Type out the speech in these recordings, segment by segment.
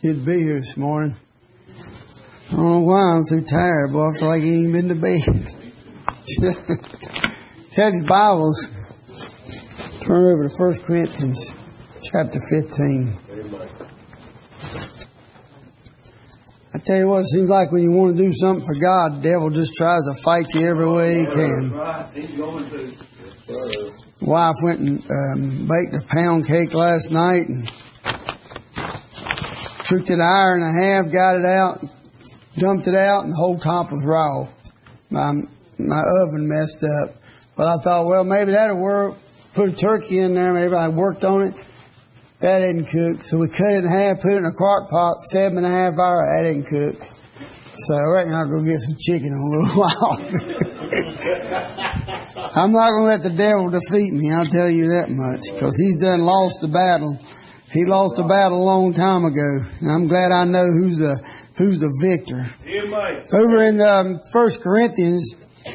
Good to be here this morning. I don't know why I'm so tired, boy. I feel like I ain't been to bed. Take your Bibles. Turn over to 1 Corinthians chapter 15. I tell you what, it seems like when you want to do something for God, the devil just tries to fight you every way he can. Wife went and baked a pound cake last night and took it an hour and a half, got it out, dumped it out, and the whole top was raw. My oven messed up. But I thought, well, maybe that'll work. Put a turkey in there. Maybe I worked on it. That didn't cook. So we cut it in half, put it in a crock pot, 7.5 hours. That didn't cook. So I reckon I'll go get some chicken in a little while. I'm not going to let the devil defeat me. I'll tell you that much. Because he's done lost the battle. He lost the battle a long time ago. And I'm glad I know who's the victor. Over in 1 Corinthians,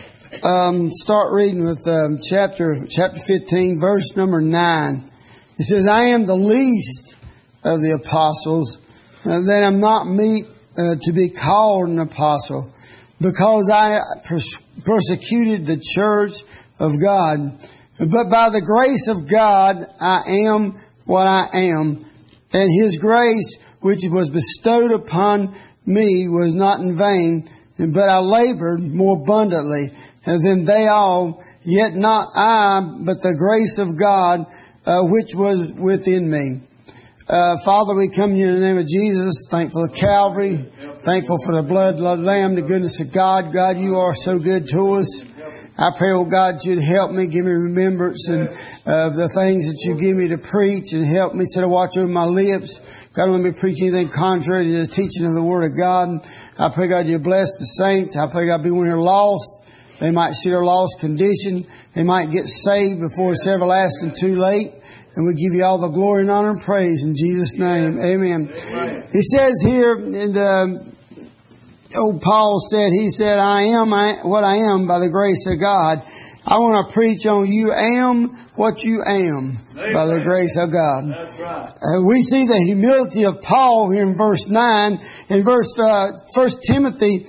start reading with chapter 15, verse number 9. It says, I am the least of the apostles, that I'm not meet to be called an apostle, because I persecuted the church of God. But by the grace of God, I am what I am, and His grace, which was bestowed upon me, was not in vain, but I labored more abundantly than they all, yet not I, but the grace of God, which was within me. Father, we come to you in the name of Jesus, thankful for Calvary, thankful for the blood of the Lamb, the goodness of God. God, you are so good to us. I pray, oh God, you'd help me, give me remembrance and the things that you give me to preach, and help me to watch over my lips. God, don't let me preach anything contrary to the teaching of the Word of God. I pray, God, you bless the saints. I pray, God, be one here lost. They might see their lost condition. They might get saved before it's everlasting too late. And we give you all the glory and honor and praise in Jesus' name. Amen. He says here in the old Paul said, he said, I am what I am by the grace of God. I want to preach on you am what you am by the grace of God. That's right. We see the humility of Paul here in verse 9. In verse 1 Timothy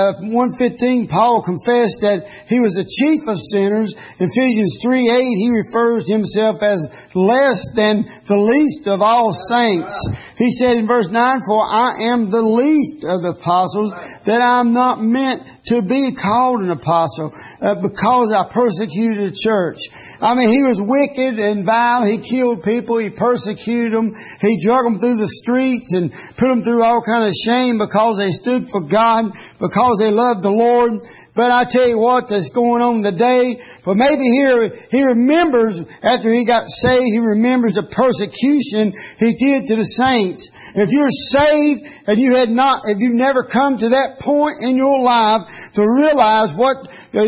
1:15, Paul confessed that he was the chief of sinners. In Ephesians 3:8, he refers to himself as less than the least of all saints. He said in verse 9, for I am the least of the apostles, that I am not meant to be called an apostle, because I persecuted the church. I mean, he was wicked and vile. He killed people. He persecuted them. He drug them through the streets and put them through all kind of shame because they stood for God, because they loved the Lord. But I tell you what, that's going on today. But maybe here he remembers, after he got saved, he remembers the persecution he did to the saints. If you're saved and if you've never come to that point in your life to realize what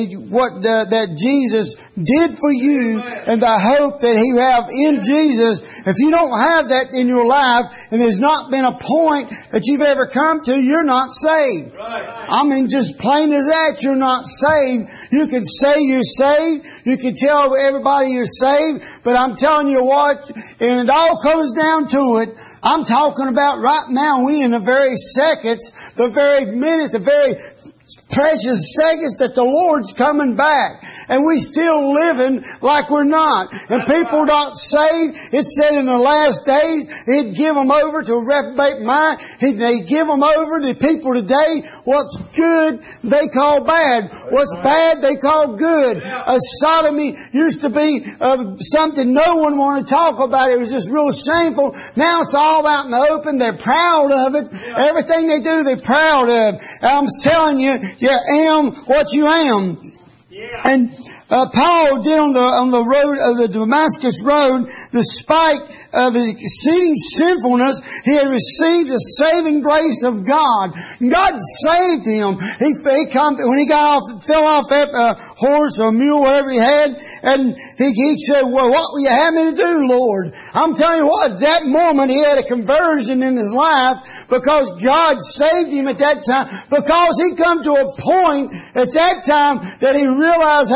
that Jesus did for you and the hope that you have in Jesus, if you don't have that in your life and there's not been a point that you've ever come to, you're not saved. I mean, just plain as that, you're not saved. You can say you're saved. You can tell everybody you're saved. But I'm telling you what, and it all comes down to it, I'm talking about right now, we in the very seconds, the very minutes, the very precious seconds that the Lord's coming back. And we still living like we're not. And people not saved. It said in the last days, He'd give them over to a reprobate mind. They'd give them over to people today. What's good, they call bad. What's bad, they call good. Sodomy used to be something no one wanted to talk about. It was just real shameful. Now it's all out in the open. They're proud of it. Everything they do, they're proud of. I'm telling you, you am what you am. And Paul did on the road of the Damascus road, despite of his exceeding sinfulness, he had received the saving grace of God. God saved him. When he fell off that horse or mule, whatever he had, and he said, well, what will you have me to do, Lord? I'm telling you what, at that moment he had a conversion in his life because God saved him at that time, because he come to a point at that time that he realized, hey man,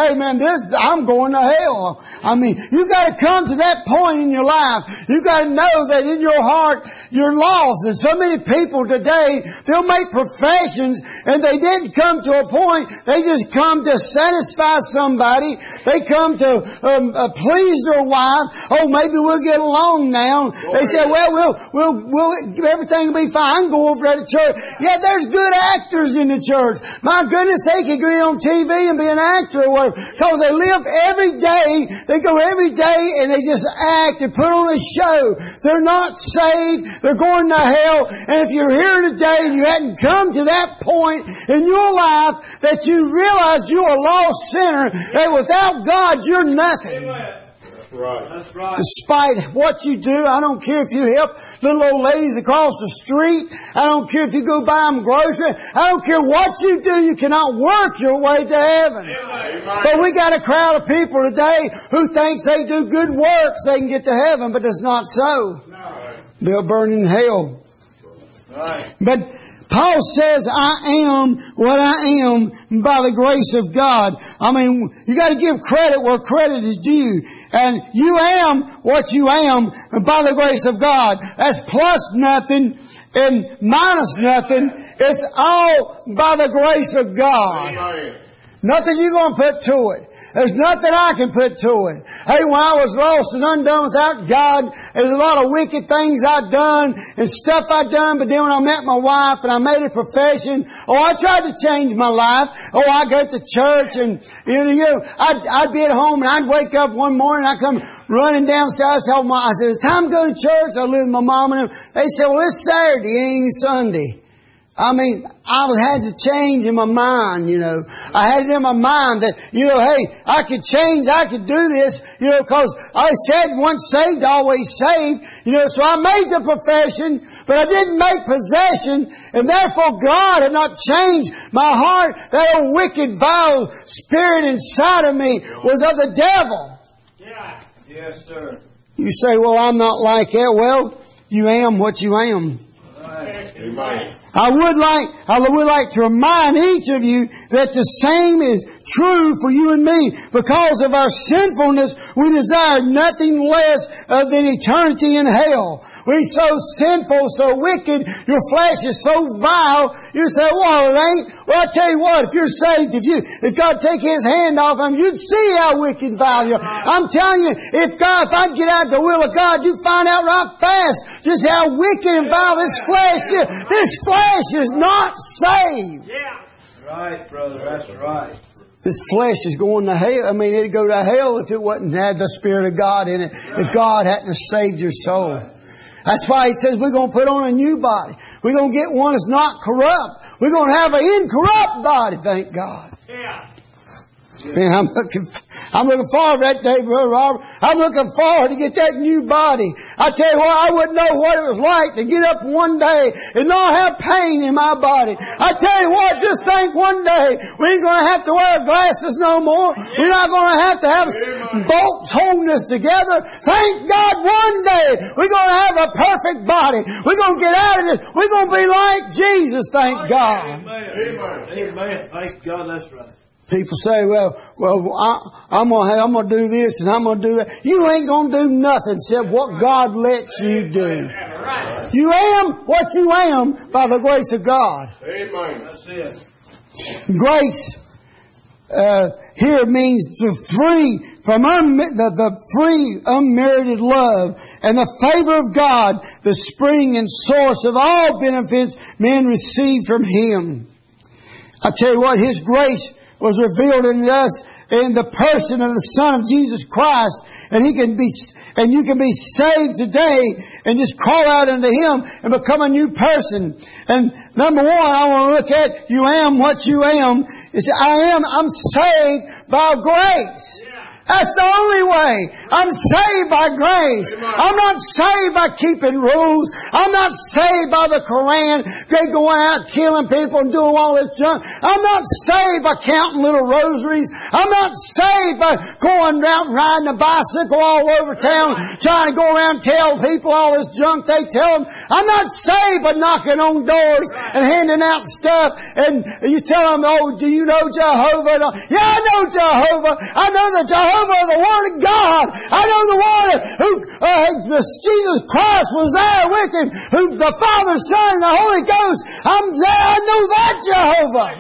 I'm going to hell. I mean, you got to come to that point in your life. You got to know that in your heart you're lost. And so many people today, they'll make professions and they didn't come to a point. They just come to satisfy somebody. They come to please their wife. Oh, maybe we'll get along now. They say, well, we'll everything will be fine. I can go over to the church. Yeah, there's good actors in the church. My goodness, they can go on TV and be an actor or whatever. Because they live every day. They go every day and they just act and put on a show. They're not saved. They're going to hell. And if you're here today and you hadn't come to that point in your life that you realize you're a lost sinner, that without God you're nothing. Amen. Right. That's right. Despite what you do, I don't care if you help little old ladies across the street. I don't care if you go buy them groceries. I don't care what you do. You cannot work your way to heaven. Amen. But we got a crowd of people today who thinks they do good works, they can get to heaven, but it's not so. No. They'll burn in hell. Right. But Paul says, I am what I am by the grace of God. I mean, you got to give credit where credit is due. And you am what you am by the grace of God. That's plus nothing and minus nothing. It's all by the grace of God. Amen. Nothing you're going to put to it. There's nothing I can put to it. Hey, when I was lost and undone without God, there's a lot of wicked things I've done and stuff I've done, but then when I met my wife and I made a profession, I tried to change my life. I go to church and, I'd be at home and I'd wake up one morning and I'd come running downstairs. I said, it's time to go to church. I live with my mom and them. They said, well, it's Saturday, it ain't Sunday. I mean, I had to change in my mind, I had it in my mind that, hey, I could change, I could do this, because I said once saved, always saved, so I made the profession, but I didn't make possession, and therefore God had not changed my heart. That old wicked, vile spirit inside of me was of the devil. Yeah. Yes, sir. You say, well, I'm not like that. Well, you am what you am. Right. Amen. I would like to remind each of you that the same is true for you and me. Because of our sinfulness, we desire nothing less than eternity in hell. We're so sinful, so wicked, your flesh is so vile, you say, well, it ain't. Well, I tell you what, if you're saved, if God take His hand off them, you'd see how wicked and vile you are. I'm telling you, if I get out the will of God, you find out right fast just how wicked and vile this flesh is. This flesh is not saved. Yeah. Right, brother. That's right. This flesh is going to hell. I mean, it'd go to hell if it wouldn't have the Spirit of God in it. If God hadn't saved your soul. That's why He says we're going to put on a new body. We're going to get one that's not corrupt. We're going to have an incorrupt body, thank God. Yeah. Man, I'm looking forward to that day, Brother Robert. I'm looking forward to get that new body. I tell you what, I wouldn't know what it was like to get up one day and not have pain in my body. I tell you what, just think one day we ain't going to have to wear glasses no more. We're not going to have bolts holding us together. Thank God one day we're going to have a perfect body. We're going to get out of this. We're going to be like Jesus, thank God. Amen. Thank God, that's right. People say, well, I'm going to do this and I'm going to do that. You ain't going to do nothing except what God lets you do. You am what you am by the grace of God. Amen. That's it. Grace here means the free unmerited love and the favor of God, the spring and source of all benefits men receive from Him. I tell you what, His grace was revealed in us in the person of the Son of Jesus Christ. And you can be saved today and just call out unto Him and become a new person. And number one, I want to look at you am what you am. I'm saved by grace. That's the only way. I'm saved by grace. I'm not saved by keeping rules. I'm not saved by the Koran. They going out killing people and doing all this junk. I'm not saved by counting little rosaries. I'm not saved by going out and riding a bicycle all over town, trying to go around and tell people all this junk they tell them. I'm not saved by knocking on doors and handing out stuff. And you tell them, oh, do you know Jehovah? Yeah, I know Jehovah. I know the Jehovah of the Word of God. I know the one who Jesus Christ was there with him, who the Father, Son, and the Holy Ghost. I'm there. I know that Jehovah.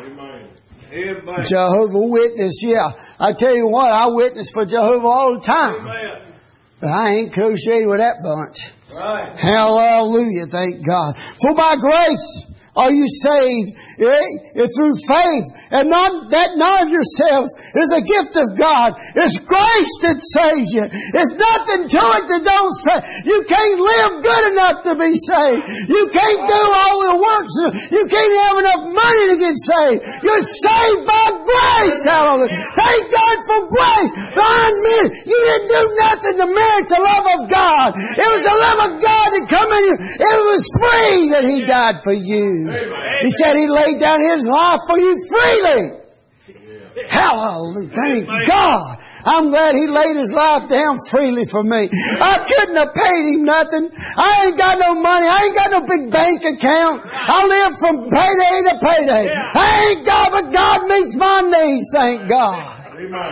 Amen. Jehovah Witness, yeah. I tell you what, I witness for Jehovah all the time. Amen. But I ain't associated with that bunch. Right. Hallelujah, thank God. For by grace are you saved through faith, and not of yourselves. Is a gift of God. It's grace that saves you. It's nothing to it that don't save. You can't live good enough to be saved. You can't do all the works. You can't have enough money to get saved. You're saved by grace. Hallelujah. Thank God for grace. You didn't do nothing to merit the love of God. It was the love of God that come in you. It was free that He died for you. He said He laid down His life for you freely. Hallelujah. Thank God. I'm glad He laid His life down freely for me. I couldn't have paid Him nothing. I ain't got no money. I ain't got no big bank account. I live from payday to payday. I ain't God, but God meets my needs. Thank God.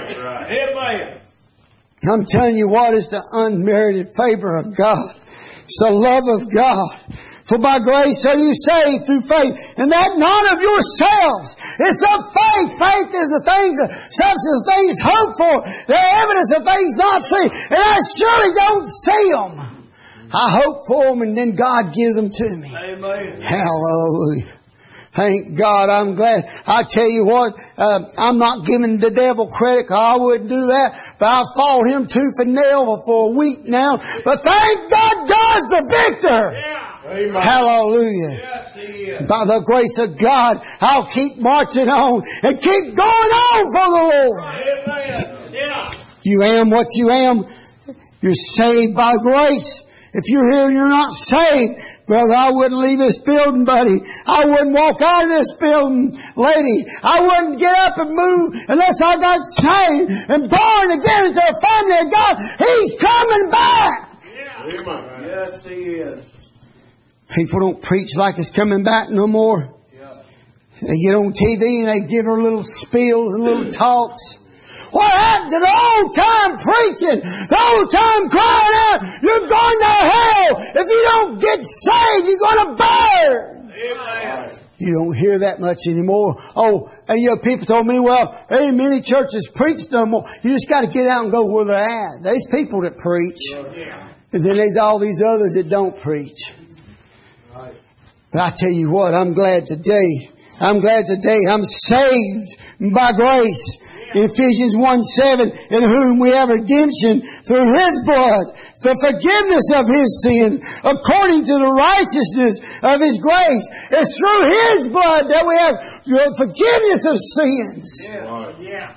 Amen. I'm telling you what is the unmerited favor of God. It's the love of God. For by grace are you saved through faith, and that not of yourselves. It's of faith. Faith is the things, substance of things hoped for, the evidence of things not seen. And I surely don't see them. I hope for them, and then God gives them to me. Amen. Hallelujah. Thank God, I'm glad. I tell you what, I'm not giving the devil credit, 'cause I wouldn't do that. But I've fought him tooth and nail for a week now. But thank God, God's the victor. Amen. Hallelujah. Yes, He is. By the grace of God, I'll keep marching on and keep going on for the Lord. Amen. Yeah. You am what you am. You're saved by grace. If you're here and you're not saved, brother, I wouldn't leave this building, buddy. I wouldn't walk out of this building, lady. I wouldn't get up and move unless I got saved and born again into a family of God. He's coming back. Yeah. Amen. Yes, He is. People don't preach like it's coming back no more. Yeah. They get on TV and they give her little spills and little talks. What happened to the old time preaching? The old time crying out, you're going to hell. If you don't get saved, you're going to burn. Amen. You don't hear that much anymore. Oh, and people told me, well, ain't many churches preach no more. You just got to get out and go where they're at. There's people that preach. Yeah. And then there's all these others that don't preach. Right. But I tell you what, I'm glad today I'm saved by grace. Ephesians 1:7, in whom we have redemption through His blood, the forgiveness of His sins, according to the righteousness of His grace. It's through His blood that we have the forgiveness of sins. Yeah. Yeah.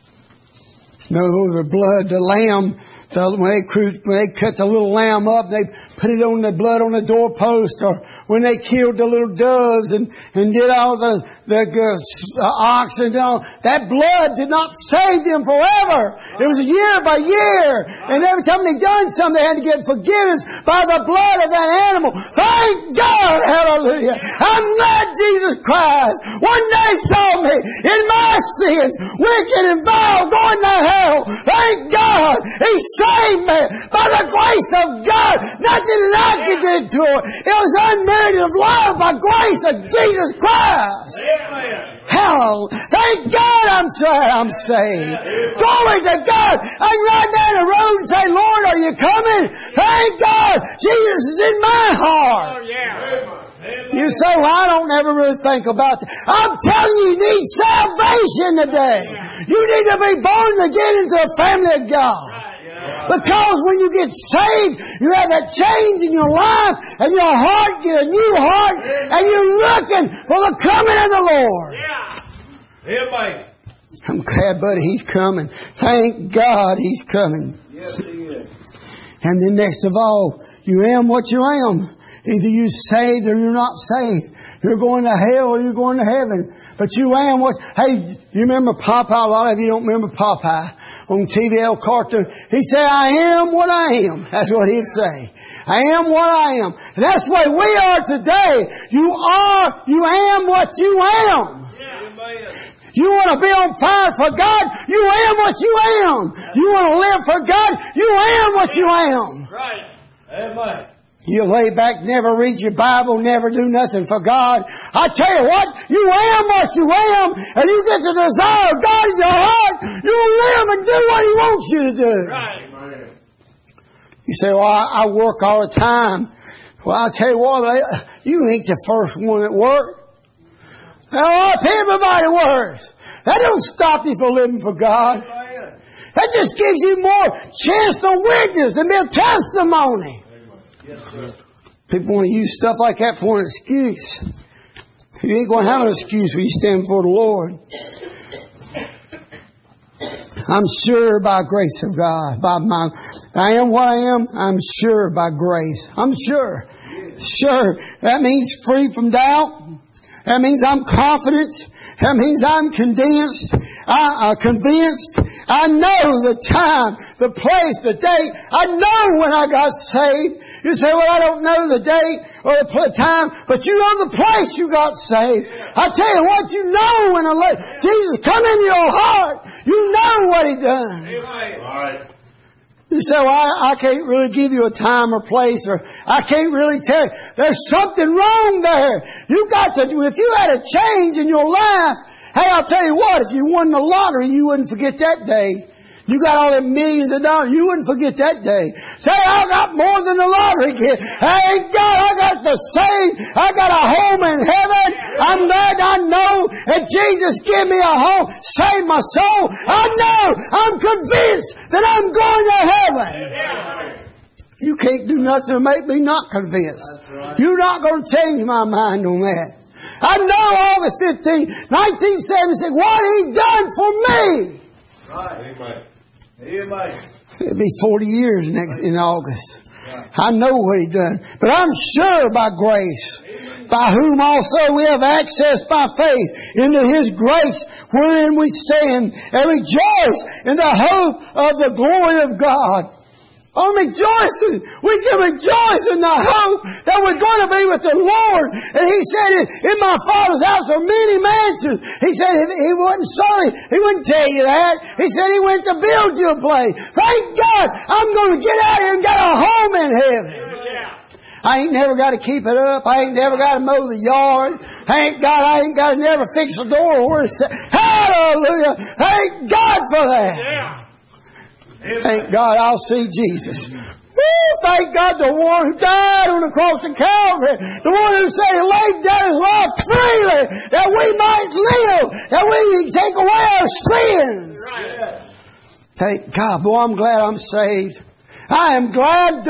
No, the blood, the lamb, when they cut the little lamb up, they put it on the blood on the doorpost, or when they killed the little doves and did all the oxen and all, that blood did not save them forever. It was year by year. And every time they done something, they had to get forgiveness by the blood of that animal. Thank God, hallelujah. I'm glad Jesus Christ one day saw me in my sins, wicked and vile, going to hell. Thank God, He saved me by the grace of God. Nothing that I could do to it. It was unmerited love by grace of Jesus Christ. Amen. Hell, thank God I'm saved. Glory to God. I can ride down the road and say, Lord, are you coming? Thank God. Jesus is in my heart. Oh, yeah. You say, well, I don't ever really think about that. I'm telling you, you need salvation today. You need to be born again into the family of God. Because when you get saved, you have that change in your life, and your heart get a new heart, and you're looking for the coming of the Lord. Yeah. Amen. I'm glad, buddy, He's coming. Thank God He's coming. Yes, He is. And then next of all, you am what you am. Either you're saved or you're not saved. You're going to hell or you're going to heaven. But you am what... Hey, you remember Popeye? A lot of you don't remember Popeye. On TVL cartoon. He said, I am what I am. That's what he'd say. I am what I am. And that's the way we are today. You am what you am. Yeah. You want to be on fire for God? You am what you am. You want to live for God? You am what you am. Right. Amen. You lay back, never read your Bible, never do nothing for God. I tell you what, you am what you am, and you get the desire of God in your heart, you'll live and do what He wants you to do. Right. You say, well, I work all the time. Well, I'll tell you what, you ain't the first one at work. Now, everybody works. That don't stop you from living for God. That just gives you more chance to witness, to be a testimony. Yes, sir. People want to use stuff like that for an excuse. You ain't going to have an excuse when you stand before the Lord. I'm sure by grace of God. I am what I am. I'm sure by grace. I'm sure. Sure. That means free from doubt. That means I'm confident. That means I'm convinced. Convinced. I know the time, the place, the date. I know when I got saved. You say, well, I don't know the date or the time, but you know the place you got saved. I tell you what, you know when Jesus come into your heart. You know what He done. Amen. You say, well, I can't really give you a time or place, or I can't really tell you. There's something wrong there. You got to, if you had a change in your life, hey, I'll tell you what, if you won the lottery, you wouldn't forget that day. You got all them millions of dollars, you wouldn't forget that day. Say, I got more than the lottery kid. Hey, God, I got the saved. I got a home in heaven. I'm glad I know that Jesus gave me a home, saved my soul. I know, I'm convinced that I'm going to heaven. You can't do nothing to make me not convinced. You're not going to change my mind on that. I know August 15, 1976, what He done for me. Right. Amen. It'll be 40 years in August. I know what He done. But I'm sure by grace, by whom also we have access by faith into His grace wherein we stand and rejoice in the hope of the glory of God. I'm rejoicing. We can rejoice in the hope that we're going to be with the Lord. And He said, in my Father's house are many mansions. He said, He wasn't sorry. He wouldn't tell you that. He said He went to build you a place. Thank God I'm going to get out here and get a home in heaven. I ain't never got to keep it up. I ain't never got to mow the yard. Thank God I ain't got to never fix the door where it's set. Hallelujah. Thank God for that. Yeah. Thank God I'll see Jesus. Woo, thank God the one who died on the cross of Calvary. The one who said He laid down His life freely that we might live, that we can take away our sins. Right. Thank God. Boy, I'm glad I'm saved. I am glad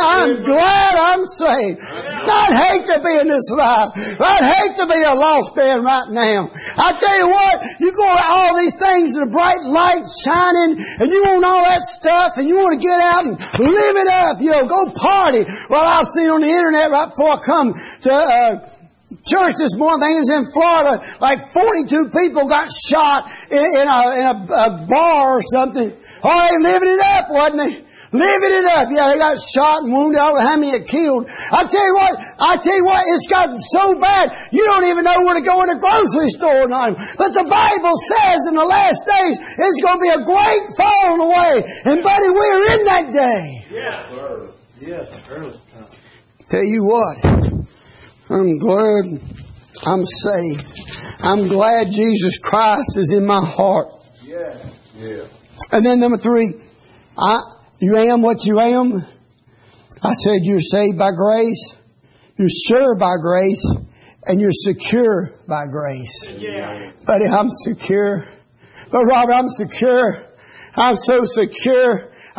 I'm saved. I'd hate to be in this life. I'd hate to be a lost man right now. I tell you what, you go all these things, the bright light shining, and you want all that stuff, and you want to get out and live it up. You know, go party. Well, I've seen on the internet right before I come to church this morning, I think it was in Florida, like 42 people got shot in a bar or something. Oh, they living it up, wasn't they? Living it up. Yeah, they got shot and wounded. I don't know how many it killed. I tell you what, it's gotten so bad, you don't even know where to go in the grocery store now. But the Bible says in the last days, it's going to be a great falling away. And buddy, we're in that day. Yeah. Yes. Tell you what, I'm glad I'm saved. I'm glad Jesus Christ is in my heart. Yeah. And then number 3, you am what you am. I said you're saved by grace, you're sure by grace, and you're secure by grace. Yeah. Buddy, I'm secure. But Robert, I'm secure. I'm so secure.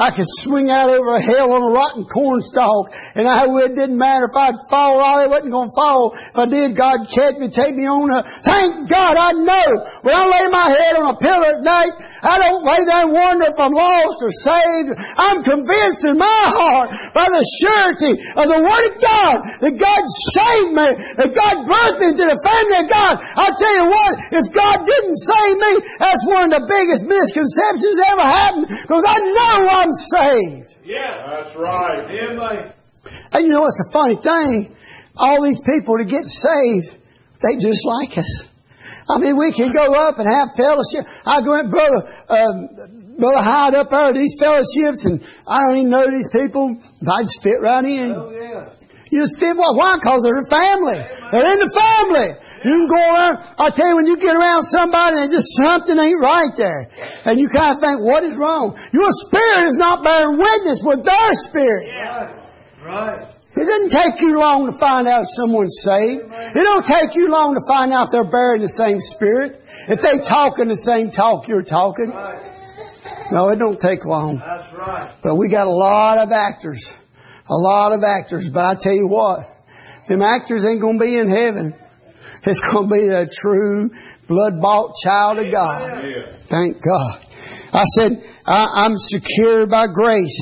I could swing out over hell on a rotten cornstalk, and it didn't matter if I'd fall. I wasn't going to fall. If I did, God catch me, take me on. Thank God, I know when I lay my head on a pillow at night, I don't lay there and wonder if I'm lost or saved. I'm convinced in my heart by the surety of the Word of God that God saved me, that God birthed me into the family of God. I'll tell you what, if God didn't save me, that's one of the biggest misconceptions that ever happened, because I know I'm saved. Yeah, that's right. Amen. And you know what's the funny thing? All these people that get saved, they just like us. I mean, we can go up and have fellowship. I go in, Brother Hyde up there at these fellowships, and I don't even know these people, but I just fit right in. Oh, yeah. You just fit what? Why? Because they're the family. They're in the family. You can go around. I tell you, when you get around somebody and just something ain't right there, and you kind of think, what is wrong? Your spirit is not bearing witness with their spirit. Yeah. Right. It doesn't take you long to find out if someone's saved. It don't take you long to find out if they're bearing the same spirit. If they talking the same talk you're talking. Right. No, it don't take long. That's right. But we got a lot of actors. A lot of actors. But I tell you what, them actors ain't going to be in heaven. It's going to be a true blood-bought child of God. Yeah. Thank God. I said, I'm secure by grace.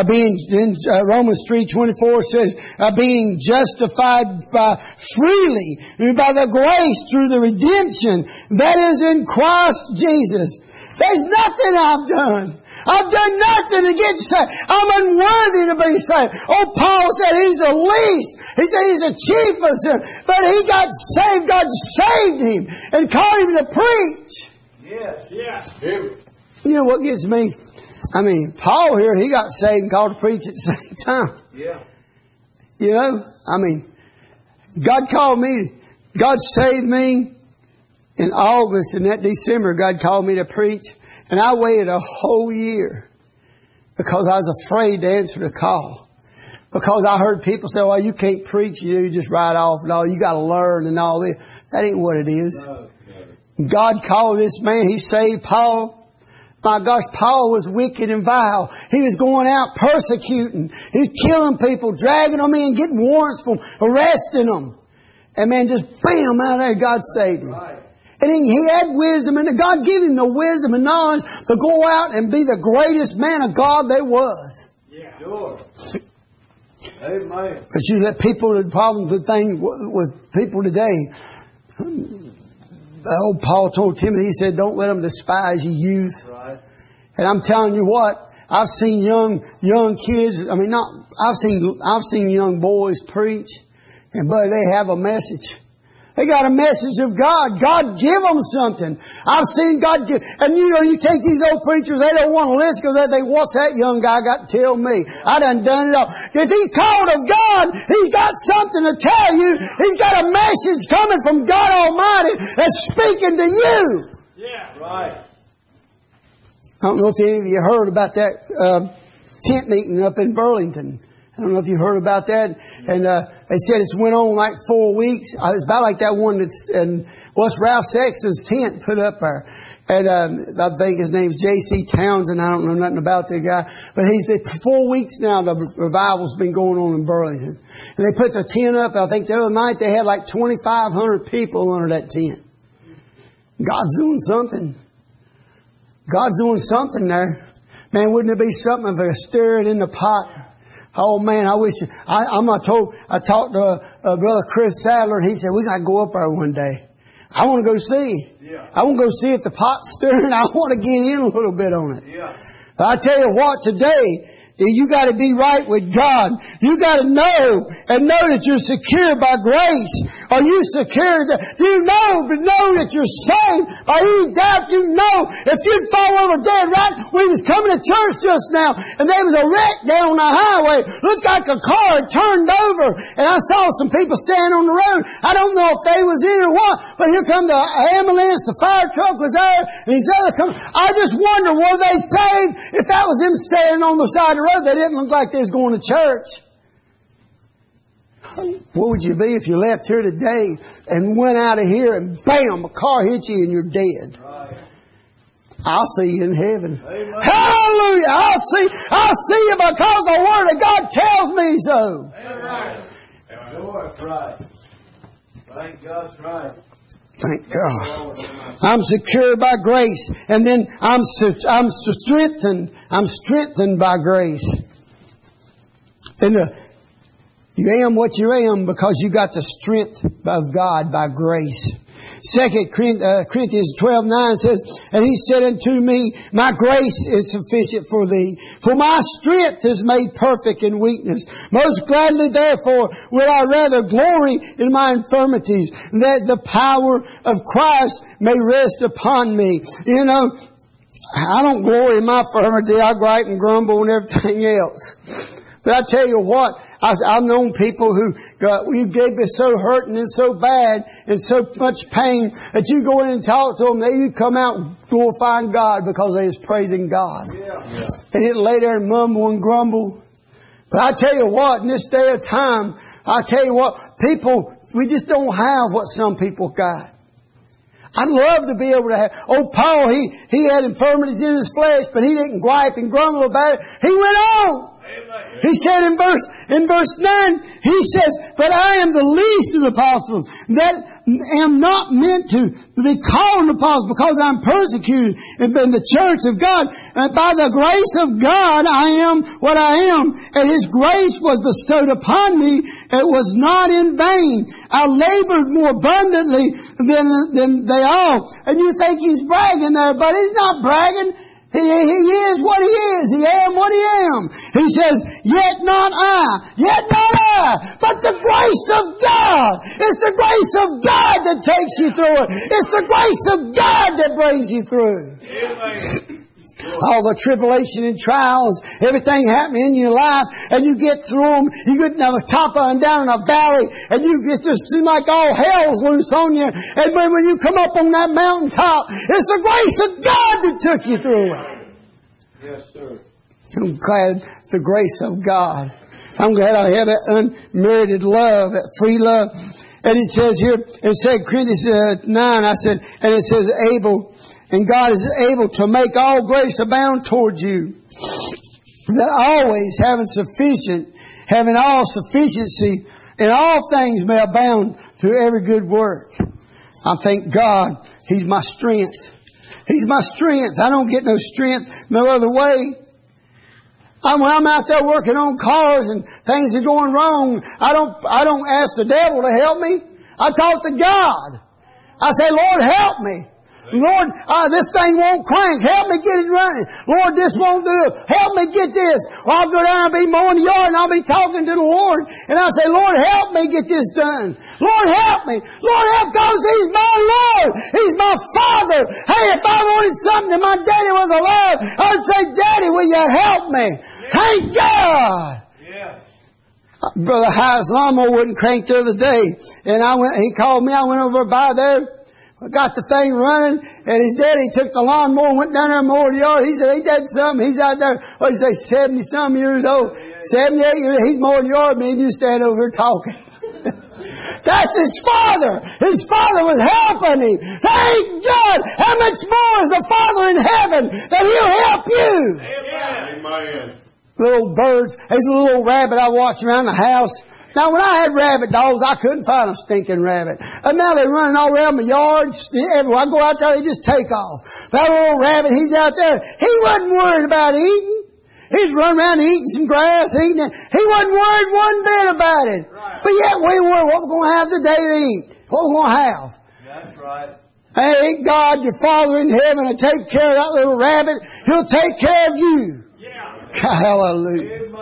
Romans 3:24 says, being justified freely by the grace through the redemption that is in Christ Jesus. There's nothing I've done. I've done nothing to get saved. I'm unworthy to be saved. Oh, Paul said he's the least. He said he's the chief of sinners. But he got saved. God saved him and called him to preach. Yes, yeah. You know what gets me? I mean, Paul here, he got saved and called to preach at the same time. Yeah. You know, I mean, God called me, God saved me in August, and that December God called me to preach, and I waited a whole year because I was afraid to answer the call. Because I heard people say, well, you can't preach, you just write off and all, you got to learn and all this. That ain't what it is. No. God called this man, he saved Paul. My gosh, Paul was wicked and vile. He was going out persecuting. He was killing people, dragging them in, getting warrants for them, arresting them. And man, just bam, out there, God saved him. Right. And he had wisdom, and God gave him the wisdom and knowledge to go out and be the greatest man of God there was. Yeah, sure. Amen. But you let people, the problem, the thing with people today, old Paul told Timothy, he said, don't let them despise you youth. Right. And I'm telling you what, I've seen young kids, I've seen young boys preach, and buddy, they have a message. They got a message of God. God give them something. I've seen God give, and you take these old preachers, they don't want to listen because they think, what's that young guy got to tell me? I done it all. If he's called of God, he's got something to tell you. He's got a message coming from God Almighty that's speaking to you. Yeah, right. I don't know if any of you heard about that tent meeting up in Burlington. I don't know if you heard about that. And they said it's went on like 4 weeks. It's about like that one that's in Ralph Sexton's tent put up there. And I think his name's J.C. Townsend. I don't know nothing about that guy. But he's 4 weeks now the revival's been going on in Burlington. And they put the tent up. I think the other night they had like 2,500 people under that tent. God's doing something. God's doing something there. Man, wouldn't it be something if I stir it in the pot? Oh man, I wish I talked to Brother Chris Sadler, and he said, we got to go up there one day. I want to go see. Yeah. I want to go see if the pot's stirring. I want to get in a little bit on it. Yeah. But I tell you what, today, you got to be right with God. You got to know that you're secure by grace. Are you secure? Do you know that you're saved? By any doubt you know. If you'd fall over dead, right? We was coming to church just now, and there was a wreck down on the highway. Looked like a car had turned over, and I saw some people standing on the road. I don't know if they was in or what, but here come the ambulance, the fire truck was there, and these other come. I just wonder, were they saved? If that was them standing on the side of the road, they didn't look like they was going to church. What would you be if you left here today and went out of here and bam, a car hit you and you're dead? I'll see you in heaven. Amen. Hallelujah! I'll see you because the Word of God tells me so. Amen. That's right. Thank God, that's right. Thank God. I'm secured by grace. And then I'm strengthened. I'm strengthened by grace. And you am what you am because you got the strength of God by grace. 2 Corinthians 12:9 says, and He said unto me, my grace is sufficient for thee, for my strength is made perfect in weakness. Most gladly therefore will I rather glory in my infirmities, that the power of Christ may rest upon me. You know, I don't glory in my infirmity. I gripe and grumble and everything else. But I tell you what, I've known people who gave me so hurting and so bad and so much pain that you go in and talk to them, you come out glorifying God because they was praising God. Yeah. They didn't lay there and mumble and grumble. But I tell you what, in this day of time, I tell you what, people, we just don't have what some people got. I'd love to be able to have. Oh, Paul, he had infirmities in his flesh, but he didn't gripe and grumble about it. He went on. He said in verse 9, he says, but I am the least of the apostles, that am not meant to be called an apostle because I'm persecuted in the church of God. And by the grace of God, I am what I am. And His grace was bestowed upon me. It was not in vain. I labored more abundantly than they all. And you think he's bragging there, but he's not bragging. He is what He is. He am what He am. He says, yet not I, but the grace of God. It's the grace of God that takes you through it. It's the grace of God that brings you through. Amen. All the tribulation and trials, everything happening in your life, and you get through them, you get to the top and down in a valley, and it just seems like all hell's loose on you. And when you come up on that mountaintop, it's the grace of God that took you through it. Yes, sir. I'm glad the grace of God. I'm glad I have that unmerited love, that free love. And it says here, in 2 Corinthians 9, I said, and it says able, and God is able to make all grace abound towards you, that always having all sufficiency in all things may abound to every good work. I thank God, He's my strength. He's my strength. I don't get no strength no other way. When I'm out there working on cars and things are going wrong, I don't ask the devil to help me. I talk to God. I say, Lord, help me. Lord, this thing won't crank. Help me get it running. Lord, this won't do it. Help me get this. Or I'll go down and be mowing the yard and I'll be talking to the Lord. And I'll say, Lord, help me get this done. Lord, help me. Lord, help, because He's my Lord. He's my Father. Hey, if I wanted something and my daddy was alive, I'd say, Daddy, will you help me? Yeah. Thank God. Yeah. Brother High's lawnmower wouldn't crank the other day. And he called me. I went over by there. I got the thing running, and his daddy took the lawnmower and went down there and mowed the yard. He said, he did something. He's out there, what did you say, 70-some years old, 78 years old. He's mowing the yard, me and you stand over here talking. That's his father. His father was helping him. Thank God. How much more is the Father in heaven that He'll help you? Amen. Little birds. There's a little rabbit I watched around the house. Now, when I had rabbit dogs, I couldn't find a stinking rabbit. And now they're running all around my yard. Everywhere I go out there, they just take off. That little rabbit, he's out there. He wasn't worried about eating. He's running around eating some grass, eating it. He wasn't worried one bit about it. Right. But yet we were what we're going to have today to eat. What we're going to have. That's right. Hey, God, your Father in heaven, will take care of that little rabbit. He'll take care of you. Yeah. Hallelujah.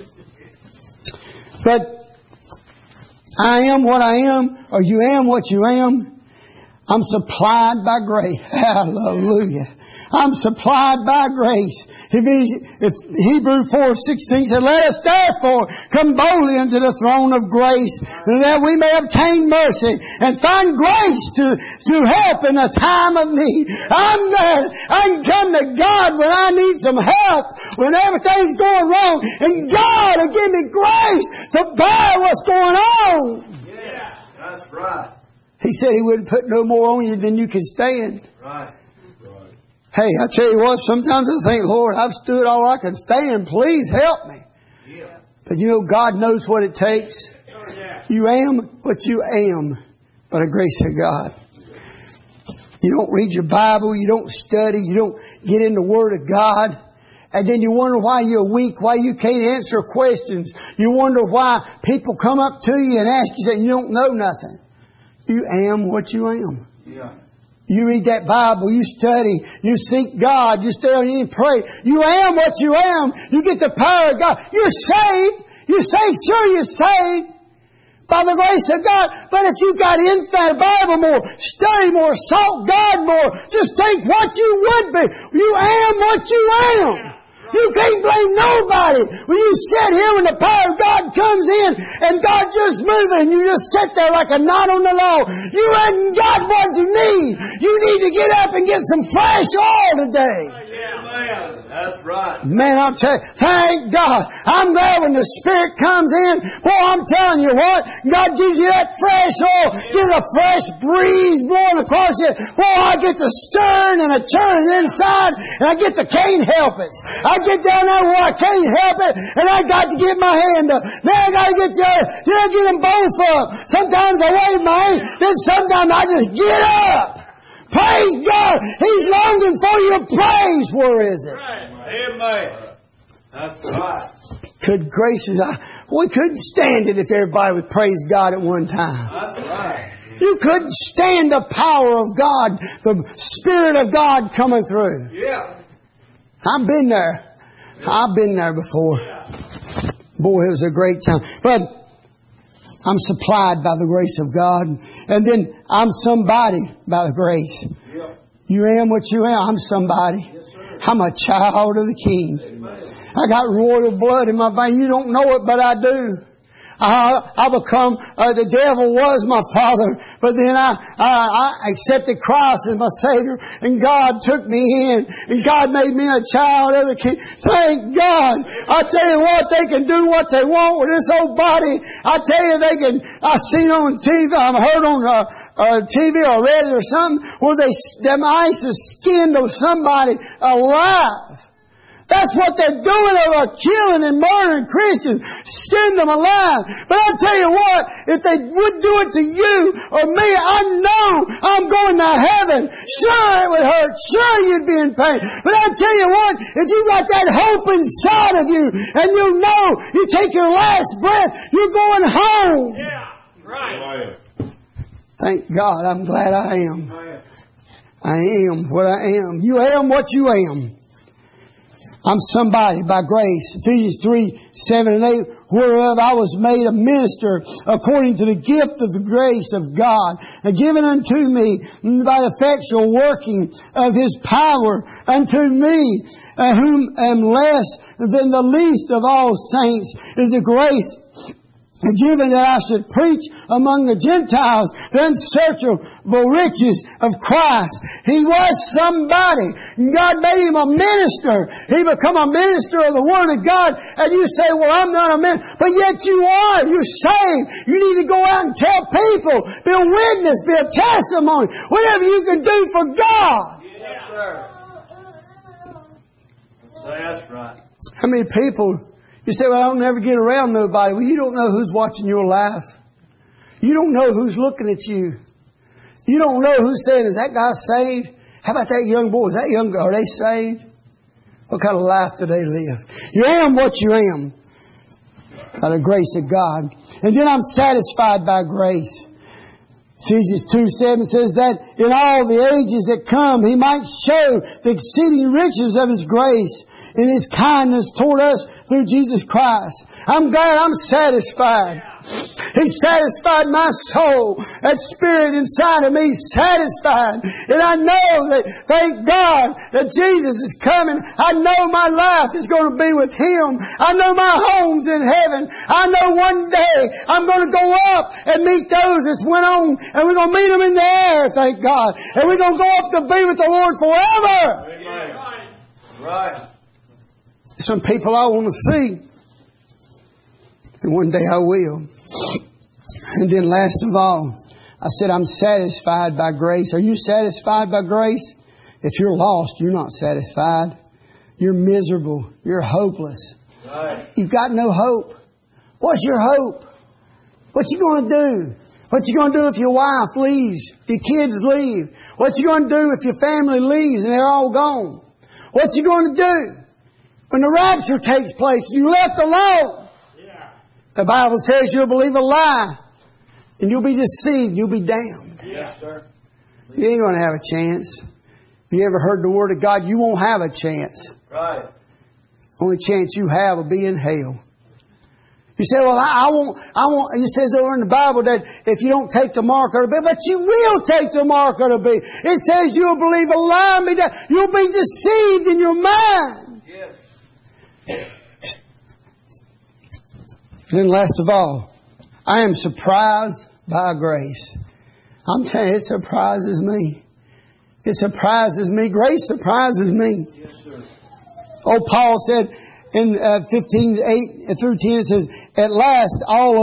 But I am what I am, or you am what you am. I'm supplied by grace. Hallelujah. I'm supplied by grace. If Hebrews 4:16 said, let us therefore come boldly unto the throne of grace, that we may obtain mercy and find grace to help in a time of need. I can come to God when I need some help, when everything's going wrong, and God will give me grace to bear what's going on. Yeah, that's right. He said He wouldn't put no more on you than you can stand. Right. Hey, I tell you what, sometimes I think, Lord, I've stood all I can stand. Please help me. Yeah. But you know, God knows what it takes. You am what you am by the grace of God. You don't read your Bible, you don't study, you don't get in the Word of God. And then you wonder why you're weak, why you can't answer questions. You wonder why people come up to you and ask you, say, you don't know nothing. You am what you am. Yeah. You read that Bible, you study, you seek God, you stay on and pray. You am what you am. You get the power of God. You're saved. You're saved. Sure, you're saved by the grace of God. But if you got into that Bible more, study more, sought God more, just think what you would be. You am what you am. You can't blame nobody. When you sit here when the power of God comes in and God just moving and you just sit there like a knot on the log. You ain't got what you need. You need to get up and get some fresh oil today. That's right. Man, I'm telling you, thank God. I'm glad when the Spirit comes in. Boy, I'm telling you what, God gives you that fresh oil, gives a fresh breeze blowing across you. Boy, I get to stirring and a churning inside, and I get to can't help it. I get down there where I can't help it, and I got to get my hand up. Then I got to get there, then I get them both up. Sometimes I wave my hand, then sometimes I just get up. Praise God. He's longing for your praise. Where is it? Amen. That's right. Good gracious, we couldn't stand it if everybody would praise God at one time. That's right. You couldn't stand the power of God, the Spirit of God coming through. Yeah. I've been there. I've been there before. Boy, it was a great time. But I'm supplied by the grace of God. And then I'm somebody by the grace. Yeah. You am what you am. I'm somebody. Yes, I'm a child of the King. Amen. I got royal blood in my veins. You don't know it, but I do. I become, the devil was my father, but then I accepted Christ as my Savior, and God took me in, and God made me a child of the King. Thank God. I tell you what, they can do what they want with this old body. I tell you, they can, I seen on TV, I heard on TV or read it or something, where them ice is skinned of somebody alive. That's what they're doing. They're killing and murdering Christians, skin them alive. But I'll tell you what, if they would do it to you or me, I know I'm going to heaven. Sure, it would hurt. Sure, you'd be in pain. But I'll tell you what, if you got that hope inside of you and you know you take your last breath, you're going home. Yeah, right. Thank God, I'm glad I am. I am what I am. You am what you am. I'm somebody by grace. Ephesians 3:7-8, whereof I was made a minister according to the gift of the grace of God, given unto me by the effectual working of His power unto me, whom am less than the least of all saints, is the grace given that I should preach among the Gentiles the unsearchable riches of Christ. He was somebody. God made him a minister. He become a minister of the Word of God. And you say, well, I'm not a minister. But yet you are. You're saved. You need to go out and tell people. Be a witness. Be a testimony. Whatever you can do for God. Yes, sir. That's right. How many people... You say, well, I don't never get around nobody. Well, you don't know who's watching your life. You don't know who's looking at you. You don't know who's saying, is that guy saved? How about that young boy? Is that young girl? Are they saved? What kind of life do they live? You am what you am by the grace of God. And then I'm satisfied by grace. Ephesians 2:7 says that in all the ages that come, He might show the exceeding riches of His grace in His kindness toward us through Jesus Christ. I'm glad I'm satisfied. He satisfied my soul. That spirit inside of me is satisfied. And I know that, thank God, that Jesus is coming. I know my life is going to be with Him. I know my home's in heaven. I know one day I'm going to go up and meet those that went on, and we're going to meet them in the air, thank God. And we're going to go up to be with the Lord forever. Amen. Right. Some people I want to see. And one day I will. And then last of all, I said I'm satisfied by grace. Are you satisfied by grace? if you're lost, you're not satisfied. You're miserable. You're hopeless. Right. You've got no hope. What's your hope? What you going to do? What you going to do if your wife leaves? Your kids leave? What you going to do if your family leaves and they're all gone? What you going to do when the rapture takes place and you're left alone? Yeah. The Bible says you'll believe a lie and you'll be deceived. You'll be damned. Yeah, sir. You ain't going to have a chance. If you ever heard the Word of God, you won't have a chance. Right. Only chance you have will be in hell. You say, well, I won't. It says over in the Bible that if you don't take the mark of the beast, but you will take the mark of the beast. It says you'll believe a lie, you'll be deceived in your mind. Yes. Then last of all, I am surprised by grace. I'm telling you, it surprises me. It surprises me. Grace surprises me. Yes, sir. Oh, Paul said in 15:8-10, it says, at last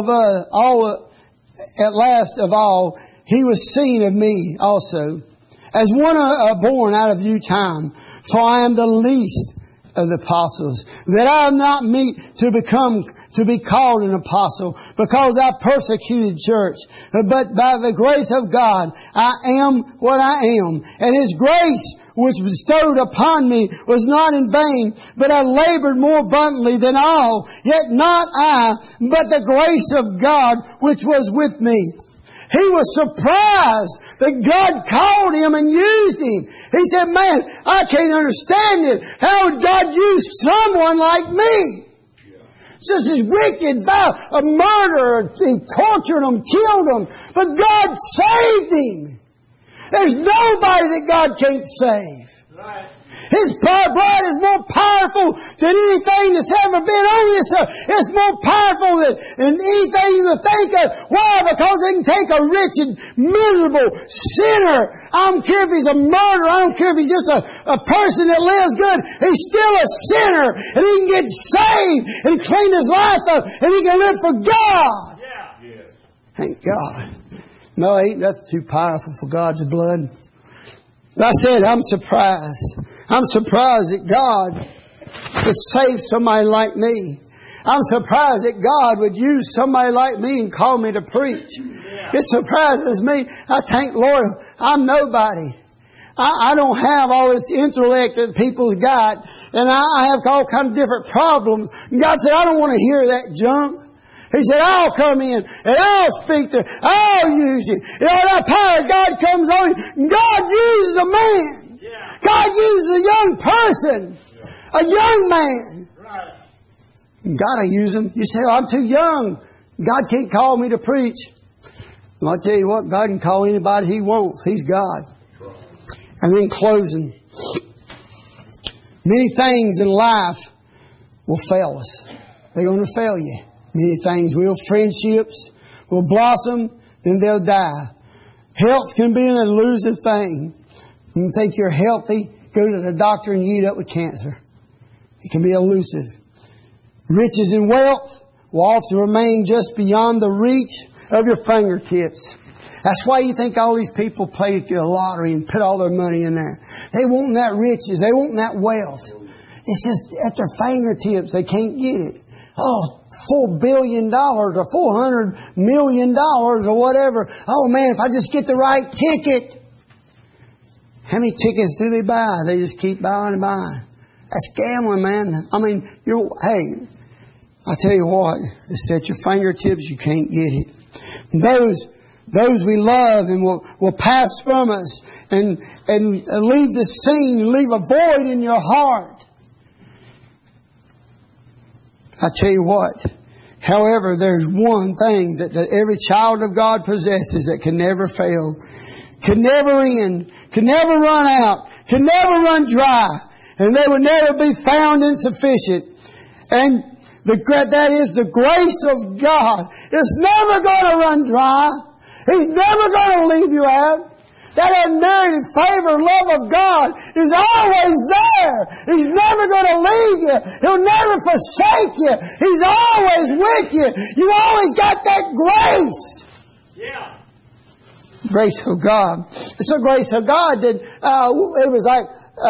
of all, he was seen of me also, as one born out of due time. For I am the least of the apostles, that I am not meet to be called an apostle, because I persecuted church. But by the grace of God, I am what I am. And His grace which was bestowed upon me was not in vain, but I labored more abundantly than all. Yet not I, but the grace of God which was with me. He was surprised that God called him and used him. He said, man, I can't understand it. How would God use someone like me? Just this wicked, vile, a murderer. He tortured him, killed him. But God saved him. There's nobody that God can't save. Right. His blood is more powerful than anything that's ever been on this earth. It's more powerful than anything you can think of. Why? Because it can take a wretched, miserable sinner. I don't care if he's a murderer. I don't care if he's just a person that lives good. He's still a sinner. And he can get saved and clean his life up. And he can live for God. Yeah. Yes. Thank God. No, ain't nothing too powerful for God's blood. I said, I'm surprised. I'm surprised that God would save somebody like me. I'm surprised that God would use somebody like me and call me to preach. It surprises me. I think, Lord, I'm nobody. I don't have all this intellect that people got. And I have all kinds of different problems. And God said, I don't want to hear that junk. He said, I'll come in and I'll speak to you. I'll use you. You know, that power of God comes on you. God uses a man. Yeah. God uses a young person. Yeah. A young man. Right. God will use him. You say, oh, I'm too young. God can't call me to preach. Well, I'll tell you what, God can call anybody He wants. He's God. And then closing. Many things in life will fail us. They're going to fail you. Many things will. Friendships will blossom, then they'll die. Health can be an elusive thing. When you think you're healthy, go to the doctor and you eat up with cancer. It can be elusive. Riches and wealth will often remain just beyond the reach of your fingertips. That's why you think all these people play the lottery and put all their money in there. They want that riches. They want that wealth. It's just at their fingertips. They can't get it. Oh, $4 billion or $400 million or whatever. Oh man, if I just get the right ticket. How many tickets do they buy? They just keep buying and buying. That's gambling, man. I mean, hey, I tell you what, it's at your fingertips, you can't get it. Those we love and will pass from us and leave the scene, leave a void in your heart. I tell you what, however, there's one thing that every child of God possesses that can never fail, can never end, can never run out, can never run dry, and they will never be found insufficient. And that is the grace of God. It's never going to run dry. He's never going to leave you out. That unmerited favor and love of God is always there. He's never going to leave you. He'll never forsake you. He's always with you. You always got that grace. Yeah. Grace of God. It's the grace of God that it was like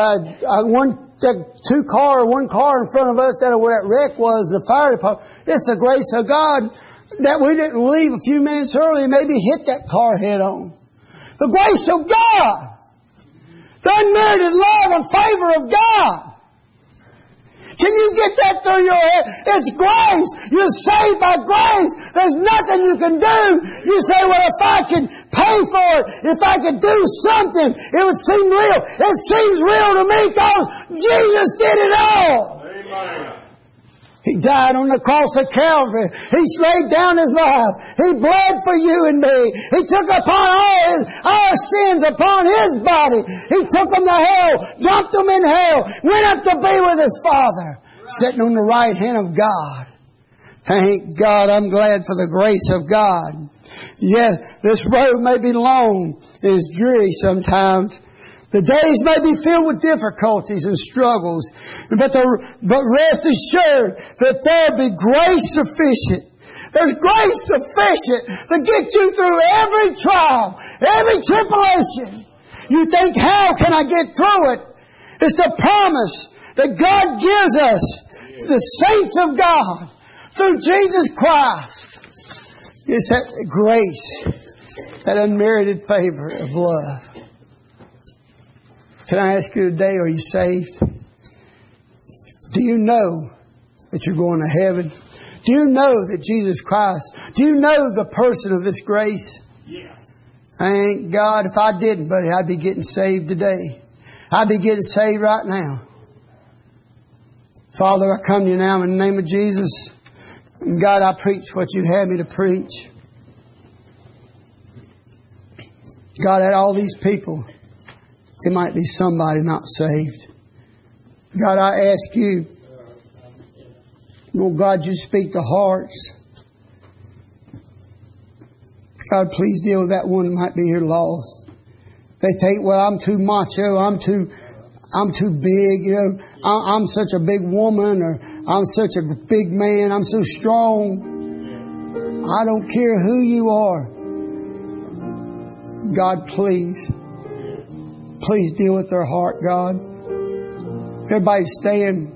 one car in front of us that where that wreck was, the fire department. It's the grace of God that we didn't leave a few minutes early and maybe hit that car head on. The grace of God. The unmerited love and favor of God. Can you get that through your head? It's grace. You're saved by grace. There's nothing you can do. You say, well, if I could pay for it, if I could do something, it would seem real. It seems real to me because Jesus did it all. Amen. He died on the cross of Calvary. He laid down His life. He bled for you and me. He took upon all our sins upon His body. He took them to hell, dumped them in hell, went up to be with His Father, sitting on the right hand of God. Thank God, I'm glad for the grace of God. Yes, this road may be long and it's dreary sometimes. The days may be filled with difficulties and struggles, but rest assured that there'll be grace sufficient. There's grace sufficient to get you through every trial, every tribulation. You think, how can I get through it? It's the promise that God gives us to the saints of God through Jesus Christ. It's that grace, that unmerited favor of love. Can I ask you today, are you saved? Do you know that you're going to heaven? Do you know that Jesus Christ, do you know the person of this grace? Yeah. Thank God. If I didn't, buddy, I'd be getting saved today. I'd be getting saved right now. Father, I come to you now in the name of Jesus. And God, I preach what you'd have me to preach. God, at all these people, it might be somebody not saved. God, I ask you, Lord God, you speak to hearts. God, please deal with that one that might be here lost. They think, well, I'm too macho, I'm too big, you know, I'm such a big woman, or I'm such a big man, I'm so strong. I don't care who you are. God, please deal with their heart, God. Everybody stand.